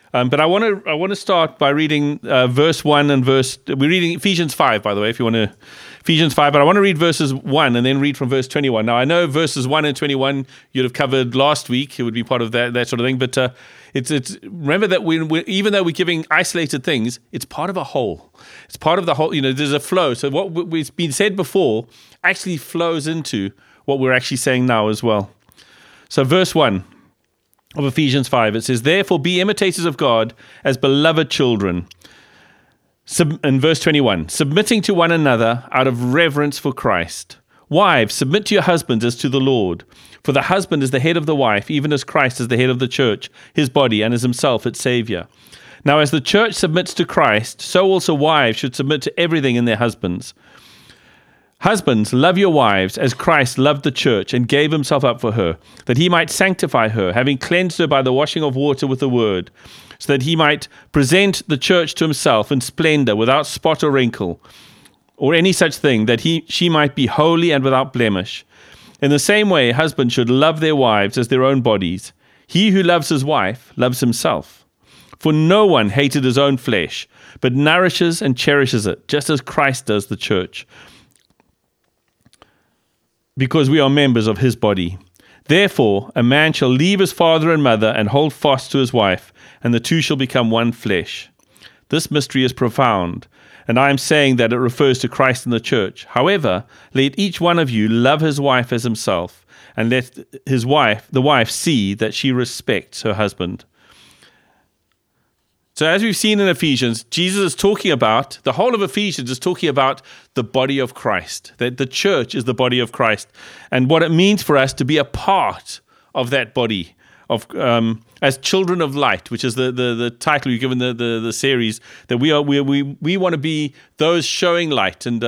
But I want to start by reading verse 1 and we're reading Ephesians 5, by the way, if you want to, Ephesians 5, but I want to read verses 1 and then read from verse 21. Now, I know verses 1 and 21 you'd have covered last week. It would be part of that sort of thing, but it's remember that even though we're giving isolated things, it's part of a whole. It's part of the whole, there's a flow. So what we've been said before actually flows into what we're actually saying now as well. So verse 1 of Ephesians 5, it says, "Therefore be imitators of God as beloved children." In verse 21, "Submitting to one another out of reverence for Christ. Wives, submit to your husbands as to the Lord. For the husband is the head of the wife, even as Christ is the head of the church, his body, and is himself its Savior. Now as the church submits to Christ, so also wives should submit to everything in their husbands. Husbands, love your wives as Christ loved the church and gave himself up for her, that he might sanctify her, having cleansed her by the washing of water with the word, so that he might present the church to himself in splendor, without spot or wrinkle, or any such thing, that she might be holy and without blemish. In the same way, husbands should love their wives as their own bodies. He who loves his wife loves himself. For no one hated his own flesh, but nourishes and cherishes it, just as Christ does the church, because we are members of his body. Therefore, a man shall leave his father and mother and hold fast to his wife, and the two shall become one flesh. This mystery is profound, and I am saying that it refers to Christ and the church. However, let each one of you love his wife as himself, and let the wife see that she respects her husband." So as we've seen in Ephesians, Jesus is talking about, the whole of Ephesians is talking about the body of Christ, that the church is the body of Christ, and what it means for us to be a part of that body, of as children of light, which is the title we've given the series, that we want to be those showing light and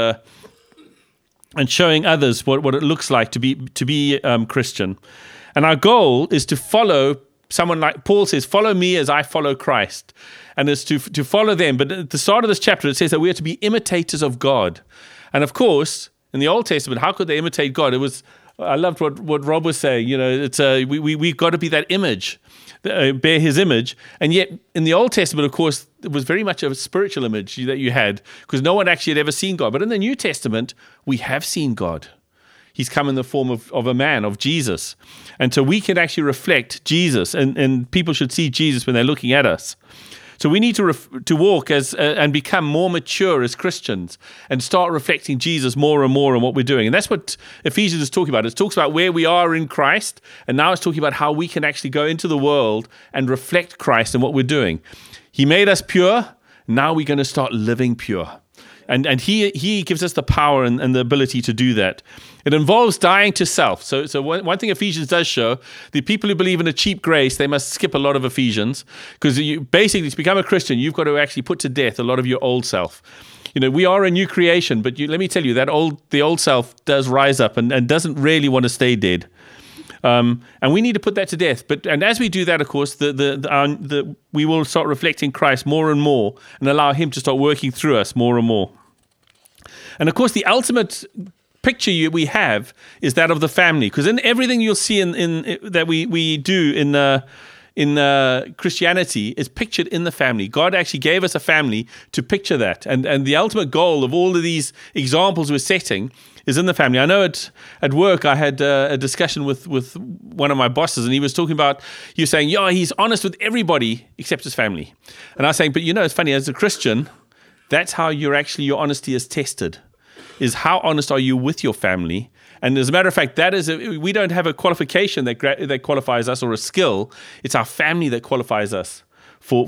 showing others what it looks like to be Christian. And our goal is to follow someone like Paul says, "Follow me as I follow Christ." And it's to follow them. But at the start of this chapter, it says that we are to be imitators of God. And of course, in the Old Testament, how could they imitate God? I loved what Rob was saying. It's we've got to be that image, bear his image. And yet, in the Old Testament, of course, it was very much a spiritual image that you had, because no one actually had ever seen God. But in the New Testament, we have seen God. He's come in the form of a man, of Jesus. And so we can actually reflect Jesus, and people should see Jesus when they're looking at us. So we need to walk as and become more mature as Christians and start reflecting Jesus more and more in what we're doing. And that's what Ephesians is talking about. It talks about where we are in Christ, and now it's talking about how we can actually go into the world and reflect Christ in what we're doing. He made us pure. Now we're going to start living pure. And he gives us the power and the ability to do that. It involves dying to self. So one thing Ephesians does show, the people who believe in a cheap grace, they must skip a lot of Ephesians, because basically to become a Christian, you've got to actually put to death a lot of your old self. We are a new creation, but let me tell you, the old self does rise up and doesn't really want to stay dead. And we need to put that to death. And as we do that, of course, we will start reflecting Christ more and more and allow him to start working through us more and more. And of course, the ultimate picture we have is that of the family, because in everything you'll see in that we do in Christianity is pictured in the family. God actually gave us a family to picture that, and the ultimate goal of all of these examples we're setting is in the family. I know at work I had a discussion with one of my bosses, and he was saying, yeah, he's honest with everybody except his family. And I was saying, but it's funny, as a Christian, that's how your honesty is tested, is how honest are you with your family. And as a matter of fact, we don't have a qualification that qualifies us, or a skill. It's our family that qualifies us for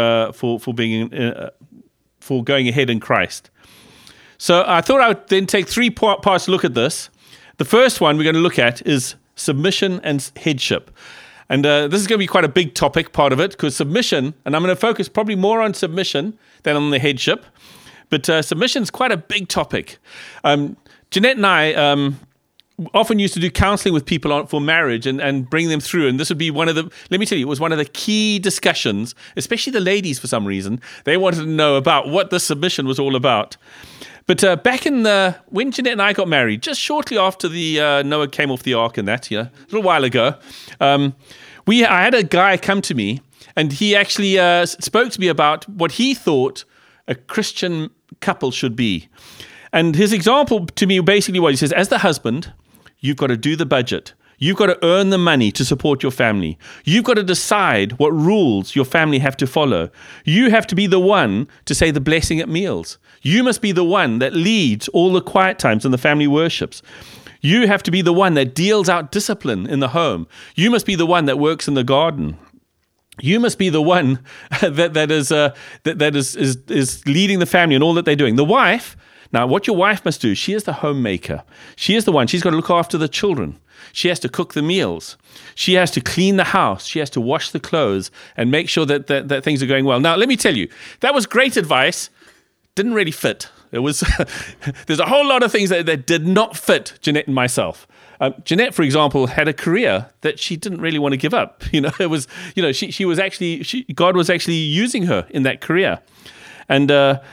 going ahead in Christ. So I thought I would then take three parts to look at this. The first one we're going to look at is submission and headship. And this is going to be quite a big topic, part of it, because submission, and I'm going to focus probably more on submission than on the headship, but submission is quite a big topic. Jeanette and I often used to do counseling with people for marriage and bring them through. And this would be it was one of the key discussions, especially the ladies for some reason. They wanted to know about what the submission was all about. But back when Jeanette and I got married, just shortly after the Noah came off the ark and that, a little while ago, I had a guy come to me, and he actually spoke to me about what he thought a Christian couple should be. And his example to me basically was, he says, as the husband, you've got to do the budget. You've got to earn the money to support your family. You've got to decide what rules your family have to follow. You have to be the one to say the blessing at meals. You must be the one that leads all the quiet times and the family worships. You have to be the one that deals out discipline in the home. You must be the one that works in the garden. You must be the one that is leading the family and all that they're doing. The wife, now what your wife must do, she is the homemaker. She is the one. She's got to look after the children. She has to cook the meals. She has to clean the house. She has to wash the clothes and make sure that things are going well. Now, let me tell you, that was great advice. Didn't really fit. It was there's a whole lot of things that did not fit Jeanette and myself. Jeanette, for example, had a career that she didn't really want to give up. It was, she was actually, God was actually using her in that career, and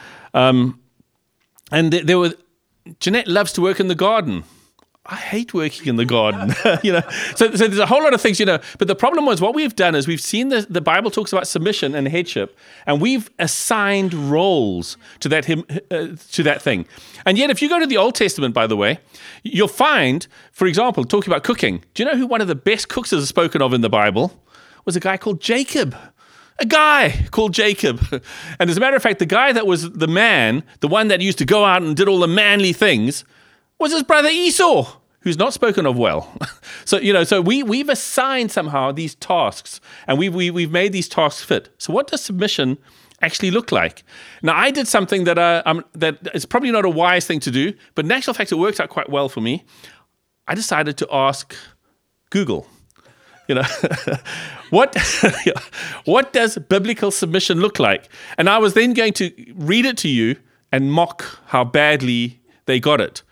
there were, Jeanette loves to work in the garden. I hate working in the garden, So there's a whole lot of things, But the problem was, what we've done is we've seen the Bible talks about submission and headship, and we've assigned roles to that thing. And yet, if you go to the Old Testament, by the way, you'll find, for example, talking about cooking. Do you know who one of the best cooks is spoken of in the Bible? Was a guy called Jacob. A guy called Jacob. And as a matter of fact, the guy that was the man, the one that used to go out and did all the manly things, was his brother Esau, who's not spoken of well. So we've assigned somehow these tasks, and we've made these tasks fit. So what does submission actually look like? Now, I did something that is probably not a wise thing to do, but in actual fact, it worked out quite well for me. I decided to ask Google, what does biblical submission look like? And I was then going to read it to you and mock how badly they got it.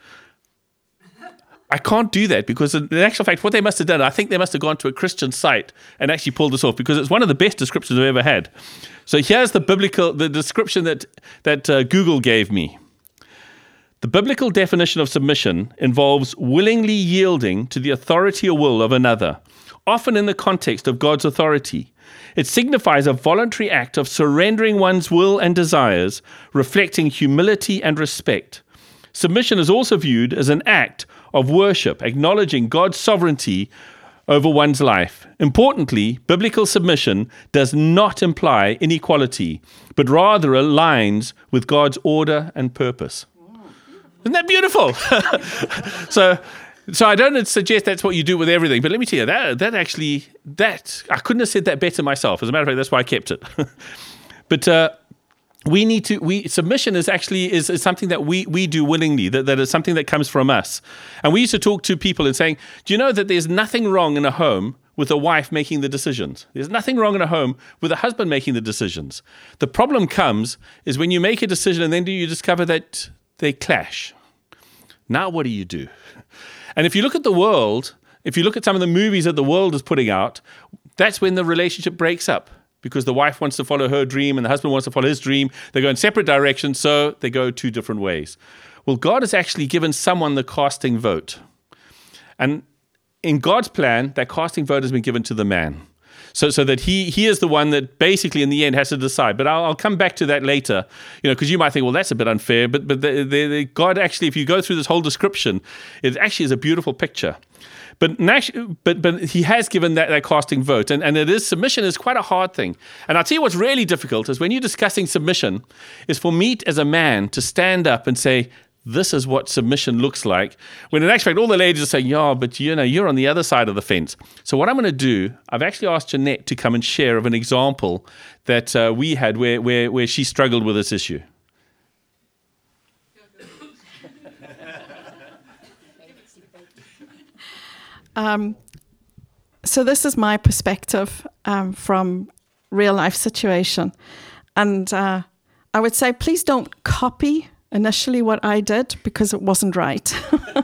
I can't do that, because in actual fact, what they must have done, I think they must have gone to a Christian site and actually pulled this off, because it's one of the best descriptions I've ever had. So here's the description that Google gave me. The biblical definition of submission involves willingly yielding to the authority or will of another, often in the context of God's authority. It signifies a voluntary act of surrendering one's will and desires, reflecting humility and respect. Submission is also viewed as an act of worship, acknowledging God's sovereignty over one's life. Importantly, biblical submission does not imply inequality, but rather aligns with God's order and purpose. Isn't that beautiful? So I don't suggest that's what you do with everything, but let me tell you, that I couldn't have said that better myself. As a matter of fact, that's why I kept it. But submission is something that we do willingly, that is something that comes from us. And we used to talk to people and saying, do you know that there's nothing wrong in a home with a wife making the decisions? There's nothing wrong in a home with a husband making the decisions. The problem comes is when you make a decision and then you discover that they clash. Now what do you do? And if you look at the world, if you look at some of the movies that the world is putting out, that's when the relationship breaks up. Because the wife wants to follow her dream and the husband wants to follow his dream. They go in separate directions, so they go two different ways. Well, God has actually given someone the casting vote. And in God's plan, that casting vote has been given to the man. So that he is the one that basically in the end has to decide. But I'll come back to that later, because you might think, well, that's a bit unfair. But God actually, if you go through this whole description, it actually is a beautiful picture. But he has given that casting vote, and submission is quite a hard thing. And I'll tell you what's really difficult is when you're discussing submission, is for me as a man to stand up and say, this is what submission looks like. When in actual fact, all the ladies are saying, yeah, but you're on the other side of the fence. So what I'm going to do, I've actually asked Jeanette to come and share of an example that we had where she struggled with this issue. So this is my perspective from real life situation. And I would say, please don't copy initially what I did, because it wasn't right.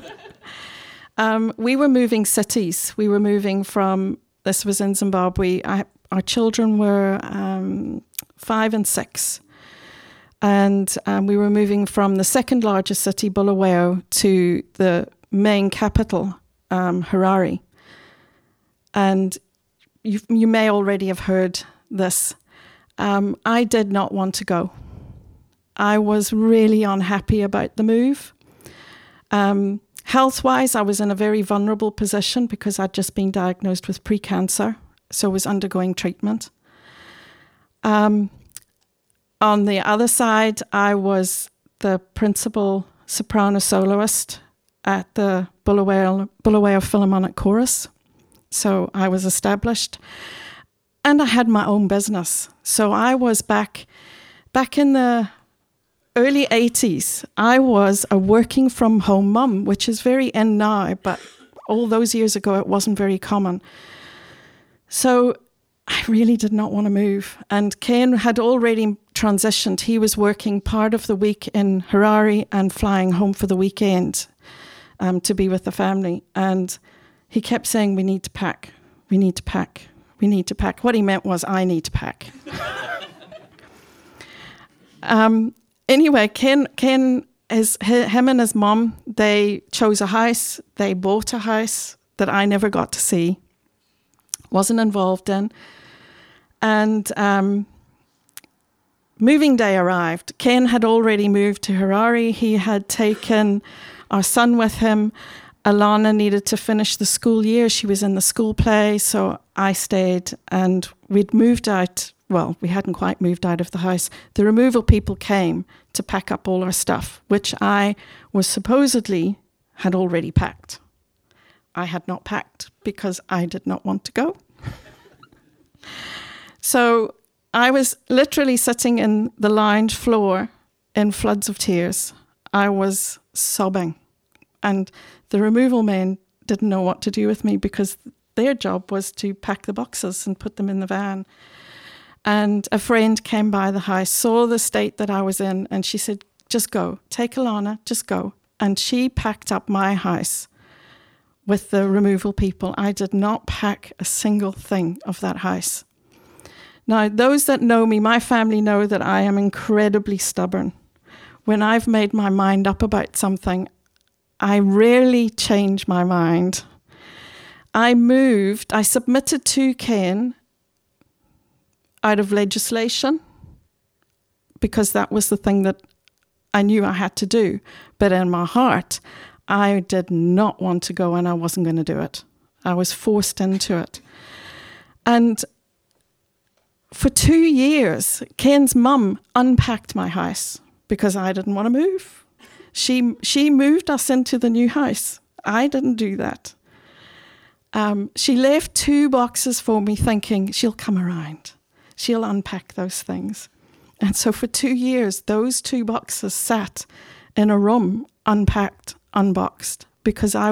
We were moving cities. We were moving this was in Zimbabwe. Our children were 5 and 6. And we were moving from the second largest city, Bulawayo, to the main capital, Harare. And you may already have heard this. I did not want to go. I was really unhappy about the move. Health-wise, I was in a very vulnerable position because I'd just been diagnosed with pre-cancer, so I was undergoing treatment. On the other side, I was the principal soprano soloist at the Bulawayo Philharmonic Chorus. So I was established. And I had my own business. So I was back in the early 80s. I was a working from home mum, which is very in now, but all those years ago it wasn't very common. So I really did not want to move. And Ken had already transitioned. He was working part of the week in Harare and flying home for the weekend to be with the family. And he kept saying, we need to pack, we need to pack. We need to pack. What he meant was, I need to pack. Anyway, Ken, him and his mum, they chose a house. They bought a house that I never got to see, wasn't involved in. And moving day arrived. Ken had already moved to Harare. He had taken our son with him. Alana needed to finish the school year. She was in the school play, so I stayed, and we'd moved out. Well, we hadn't quite moved out of the house. The removal people came to pack up all our stuff, which I was supposedly had already packed. I had not packed because I did not want to go. So I was literally sitting in the lounge floor in floods of tears. I was sobbing. And the removal men didn't know what to do with me because their job was to pack the boxes and put them in the van. And a friend came by the house, saw the state that I was in, and she said, just go, take Alana, just go. And she packed up my house with the removal people. I did not pack a single thing of that house. Now, those that know me, my family know that I am incredibly stubborn. When I've made my mind up about something, I rarely change my mind. I submitted to Ken out of legislation because that was the thing that I knew I had to do. But in my heart, I did not want to go and I wasn't going to do it. I was forced into it. And for 2 years, Ken's mum unpacked my house because I didn't want to move. She moved us into the new house. I didn't do that. She left 2 boxes for me thinking, she'll come around. She'll unpack those things. And so for 2 years, those 2 boxes sat in a room, unpacked, unboxed, because I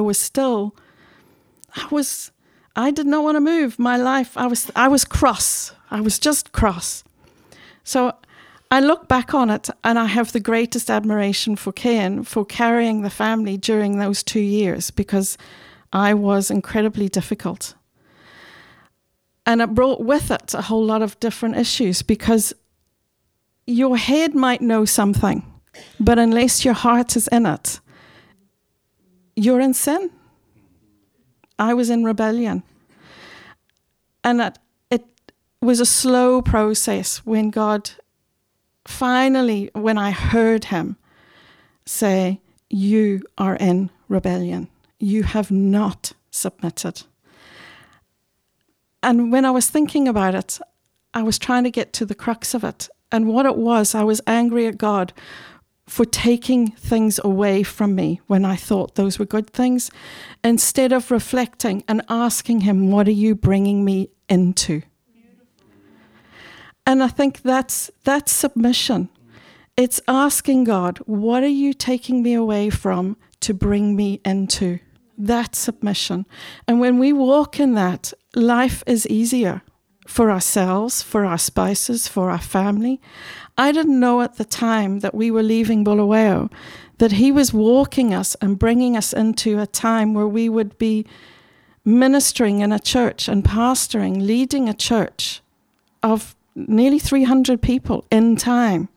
did not want to move. My life, I was cross. I was just cross. So I look back on it and I have the greatest admiration for Ken for carrying the family during those 2 years because I was incredibly difficult. And it brought with it a whole lot of different issues because your head might know something, but unless your heart is in it, you're in sin. I was in rebellion. And it was a slow process when God finally, when I heard him say, you are in rebellion. You have not submitted. And when I was thinking about it, I was trying to get to the crux of it. And what it was, I was angry at God for taking things away from me when I thought those were good things, instead of reflecting and asking him, what are you bringing me into? And I think that's submission. It's asking God, what are you taking me away from to bring me into? That's submission. And when we walk in that, life is easier for ourselves, for our spouses, for our family. I didn't know at the time that we were leaving Bulawayo that he was walking us and bringing us into a time where we would be ministering in a church and pastoring, leading a church of nearly 300 people in time.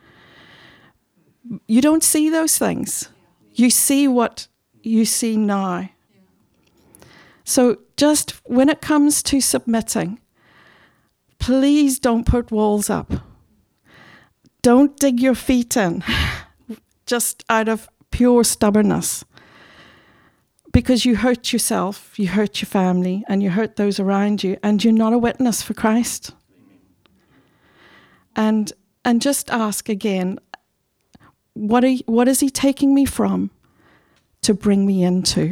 You don't see those things. You see what you see now. So just when it comes to submitting, please don't put walls up. Don't dig your feet in just out of pure stubbornness. Because you hurt yourself, you hurt your family, and you hurt those around you, and you're not a witness for Christ. And just ask again, what is he taking me from to bring me into?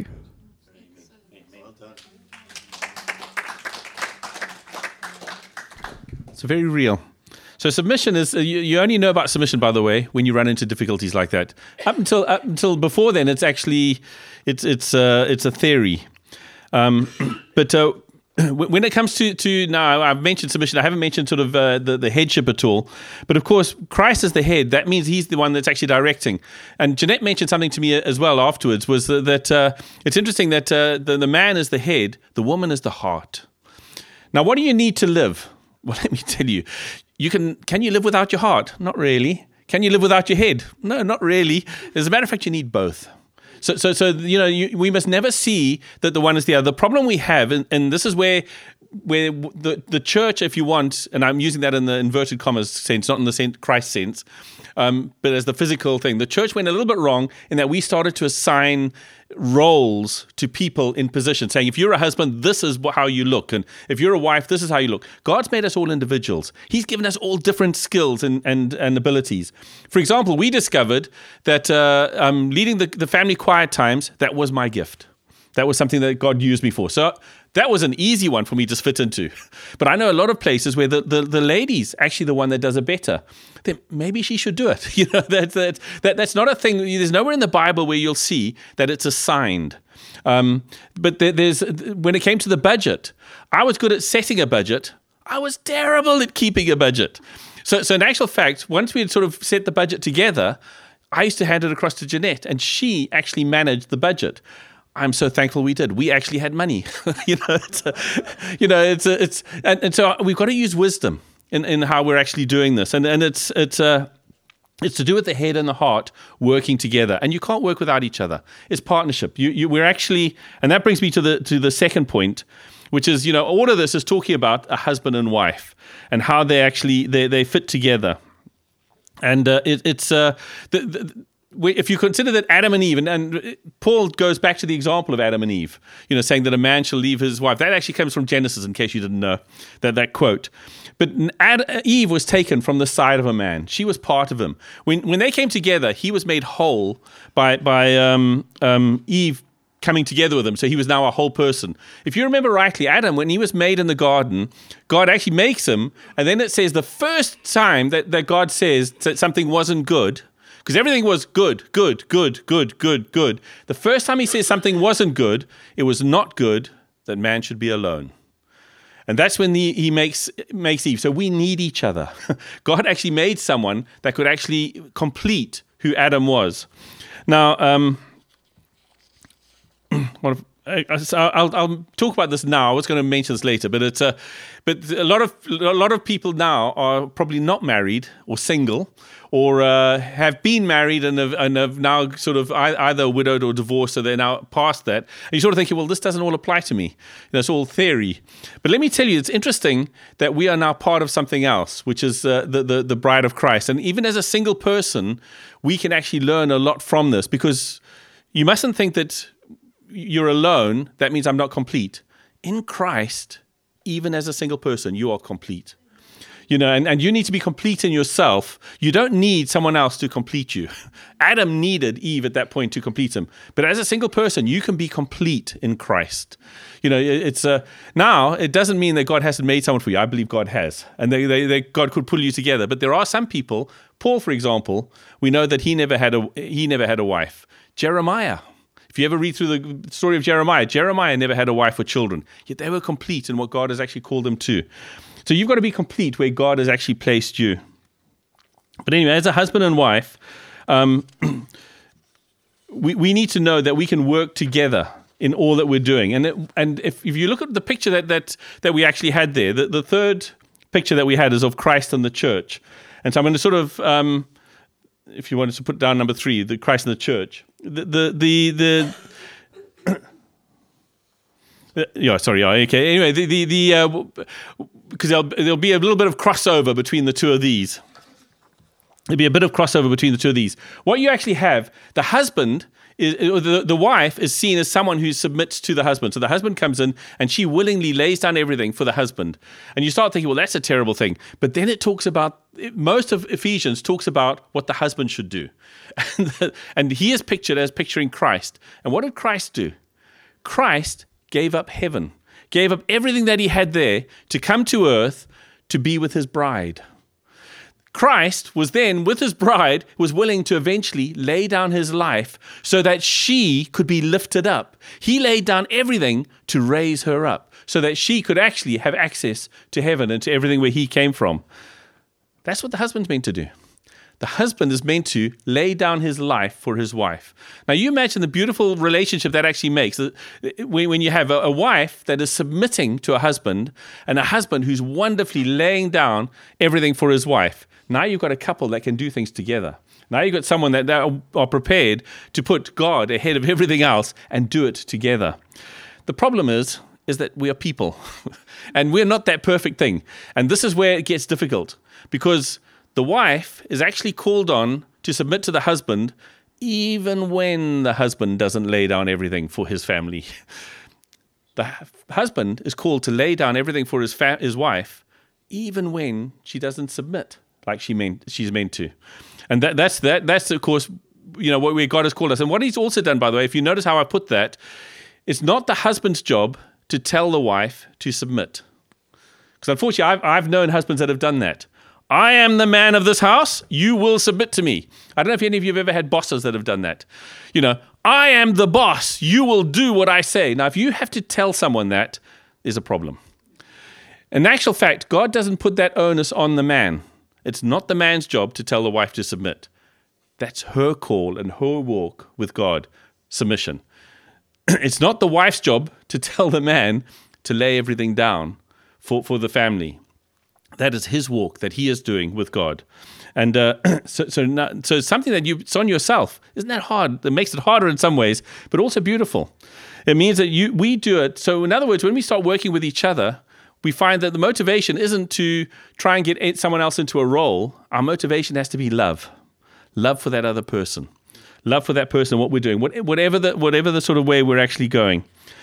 It's very real. So submission is, you only know about submission, by the way, when you run into difficulties like that. Up until before then, it's actually, it's a theory. But when it comes to now, I've mentioned submission. I haven't mentioned sort of the headship at all. But of course, Christ is the head. That means he's the one that's actually directing. And Jeanette mentioned something to me as well afterwards, was that it's interesting that the man is the head, the woman is the heart. Now, what do you need to live? Well, let me tell you. Can you live without your heart? Not really. Can you live without your head? No, not really. As a matter of fact, you need both. So we must never see that the one is the other. The problem we have, and this is where the church, if you want, and I'm using that in the inverted commas sense, not in the Christ sense, but as the physical thing, the church went a little bit wrong in that we started to assign roles to people in position, saying, if you're a husband, this is how you look, and if you're a wife, this is how you look. God's made us all individuals. He's given us all different skills and abilities. For example, we discovered that leading the family quiet times, that was my gift. That was something that God used me for. So that was an easy one for me to fit into. But I know a lot of places where the lady's actually the one that does it better. Then maybe she should do it. You know, that's not a thing. There's nowhere in the Bible where you'll see that it's assigned. But when it came to the budget, I was good at setting a budget. I was terrible at keeping a budget. So in actual fact, once we had sort of set the budget together, I used to hand it across to Jeanette, and she actually managed the budget. I'm so thankful we did. We actually had money. And so we've got to use wisdom in how we're actually doing this. And it's to do with the head and the heart working together. And you can't work without each other. It's partnership. We're actually, and that brings me to the second point, which is, all of this is talking about a husband and wife and how they actually they fit together. And if you consider that Adam and Eve, and Paul goes back to the example of Adam and Eve, saying that a man shall leave his wife. That actually comes from Genesis, in case you didn't know that quote. But Eve was taken from the side of a man. She was part of him. When they came together, he was made whole by Eve coming together with him. So he was now a whole person. If you remember rightly, Adam, when he was made in the garden, God actually makes him. And then it says the first time that God says that something wasn't good, because everything was good. The first time he says something wasn't good, it was not good that man should be alone. And that's when he makes Eve. So we need each other. God actually made someone that could actually complete who Adam was. Now, I'll talk about this now. I was going to mention this later, but but a lot of people now are probably not married or single, or have been married and have now sort of either widowed or divorced, so they're now past that. And you're sort of thinking, well, this doesn't all apply to me. It's all theory. But let me tell you, it's interesting that we are now part of something else, which is the bride of Christ. And even as a single person, we can actually learn a lot from this, because you mustn't think that you're alone, that means I'm not complete. In Christ, even as a single person, you are complete. And you need to be complete in yourself. You don't need someone else to complete you. Adam needed Eve at that point to complete him. But as a single person, you can be complete in Christ. It's now, it doesn't mean that God hasn't made someone for you. I believe God has. And God could pull you together. But there are some people, Paul, for example, we know that he never had a wife. Jeremiah. If you ever read through the story of Jeremiah never had a wife or children, yet they were complete in what God has actually called them to. So you've got to be complete where God has actually placed you. But anyway, as a husband and wife, we need to know that we can work together in all that we're doing. And if you look at the picture that we actually had there, the third picture that we had is of Christ and the church. And so I'm going to sort of, if you wanted to put down number 3, the Christ and the church. Okay. Anyway, because there'll be a little bit of crossover between the two of these. There'll be a bit of crossover between the two of these. What you actually have, the husband, the wife is seen as someone who submits to the husband. So the husband comes in and she willingly lays down everything for the husband. And you start thinking, well, that's a terrible thing. But then it talks about, most of Ephesians talks about what the husband should do. And he is pictured as picturing Christ. And what did Christ do? Christ gave up heaven, gave up everything that he had there to come to earth to be with his bride. Christ was then, with his bride, was willing to eventually lay down his life so that she could be lifted up. He laid down everything to raise her up so that she could actually have access to heaven and to everything where he came from. That's what the husband's meant to do. The husband is meant to lay down his life for his wife. Now, you imagine the beautiful relationship that actually makes. When you have a wife that is submitting to a husband and a husband who's wonderfully laying down everything for his wife. Now you've got a couple that can do things together. Now you've got someone that are prepared to put God ahead of everything else and do it together. The problem is that we are people and we're not that perfect thing. And this is where it gets difficult because the wife is actually called on to submit to the husband even when the husband doesn't lay down everything for his family. The husband is called to lay down everything for his wife even when she doesn't submit like she's meant to. And that's of course, where God has called us. And what he's also done, by the way, if you notice how I put that, it's not the husband's job to tell the wife to submit. Because unfortunately, I've known husbands that have done that. I am the man of this house, you will submit to me. I don't know if any of you have ever had bosses that have done that. I am the boss, you will do what I say. Now, if you have to tell someone that, there's a problem. In actual fact, God doesn't put that onus on the man. It's not the man's job to tell the wife to submit. That's her call and her walk with God, submission. It's not the wife's job to tell the man to lay everything down for the family. That is his walk that he is doing with God. And so it's something that it's on yourself. Isn't that hard? That makes it harder in some ways, but also beautiful. It means that we do it. So in other words, when we start working with each other, we find that the motivation isn't to try and get someone else into a role. Our motivation has to be love. Love for that other person. Love for that person, what we're doing, whatever the sort of way we're actually going.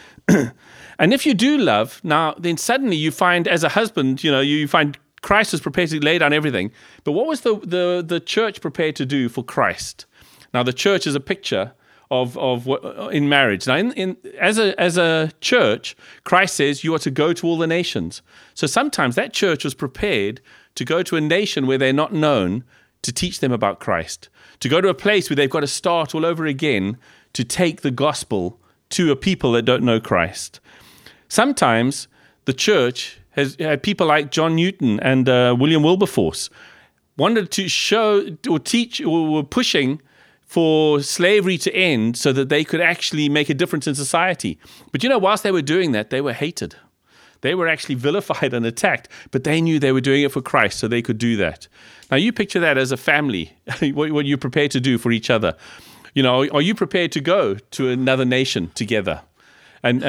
And if you do love, now then suddenly you find as a husband, you find Christ was prepared to lay down everything. But what was the church prepared to do for Christ? Now the church is a picture of what in marriage. Now, as a church, Christ says you are to go to all the nations. So sometimes that church was prepared to go to a nation where they're not known to teach them about Christ, to go to a place where they've got to start all over again to take the gospel to a people that don't know Christ. Sometimes the church has had people like John Newton and William Wilberforce wanted to show or teach or were pushing for slavery to end so that they could actually make a difference in society. But whilst they were doing that, they were hated. They were actually vilified and attacked, but they knew they were doing it for Christ, so they could do that. Now, you picture that as a family, what you're prepared to do for each other. Are you prepared to go to another nation together? And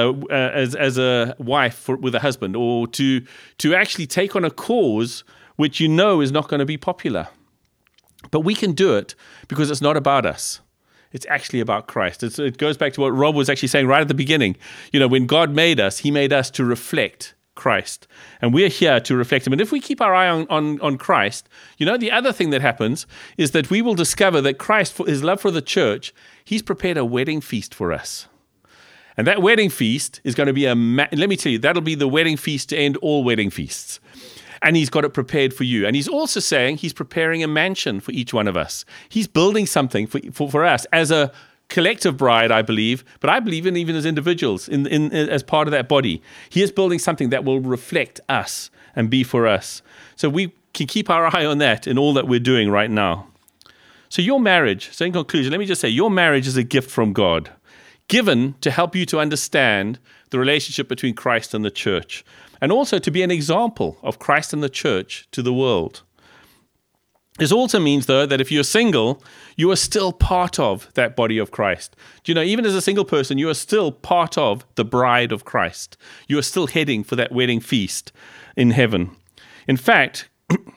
as a wife with a husband, or to actually take on a cause which is not going to be popular. But we can do it because it's not about us. It's actually about Christ. It goes back to what Rob was actually saying right at the beginning. When God made us, he made us to reflect Christ. And we're here to reflect him. And if we keep our eye on Christ, the other thing that happens is that we will discover that Christ, for his love for the church, he's prepared a wedding feast for us. And that wedding feast is going to be let me tell you, that'll be the wedding feast to end all wedding feasts. And he's got it prepared for you. And he's also saying he's preparing a mansion for each one of us. He's building something for us as a collective bride, I believe, but I believe even as individuals as part of that body. He is building something that will reflect us and be for us. So we can keep our eye on that in all that we're doing right now. So your marriage, so in conclusion, let me just say, your marriage is a gift from God, given to help you to understand the relationship between Christ and the church, and also to be an example of Christ and the church to the world. This also means, though, that if you're single, you are still part of that body of Christ. Do you know, even as a single person, you are still part of the bride of Christ. You are still heading for that wedding feast in heaven. In fact,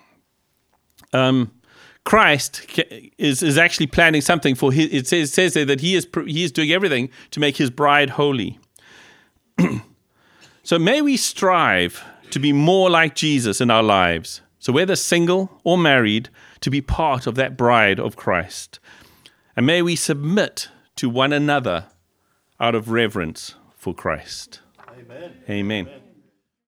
Christ is actually planning something for his. It says there that he is doing everything to make his bride holy. So may we strive to be more like Jesus in our lives. So whether single or married, to be part of that bride of Christ. And may we submit to one another out of reverence for Christ. Amen. Amen.